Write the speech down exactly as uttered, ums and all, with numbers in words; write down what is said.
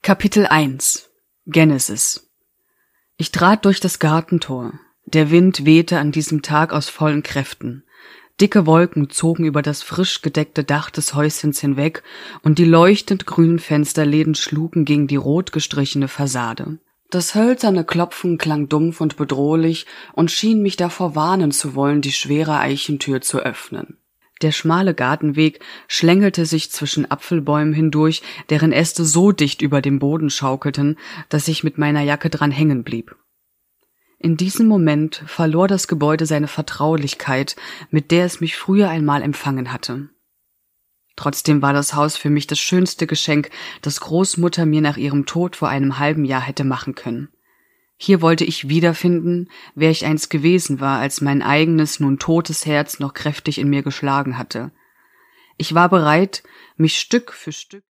Kapitel eins Genesis. Ich trat durch das Gartentor. Der Wind wehte an diesem Tag aus vollen Kräften. Dicke Wolken zogen über das frisch gedeckte Dach des Häuschens hinweg, und die leuchtend grünen Fensterläden schlugen gegen die rot gestrichene Fassade. Das hölzerne Klopfen klang dumpf und bedrohlich und schien mich davor warnen zu wollen, die schwere Eichentür zu öffnen. Der schmale Gartenweg schlängelte sich zwischen Apfelbäumen hindurch, deren Äste so dicht über dem Boden schaukelten, dass ich mit meiner Jacke dran hängen blieb. In diesem Moment verlor das Gebäude seine Vertraulichkeit, mit der es mich früher einmal empfangen hatte. Trotzdem war das Haus für mich das schönste Geschenk, das Großmutter mir nach ihrem Tod vor einem halben Jahr hätte machen können. Hier wollte ich wiederfinden, wer ich einst gewesen war, als mein eigenes, nun totes Herz noch kräftig in mir geschlagen hatte. Ich war bereit, mich Stück für Stück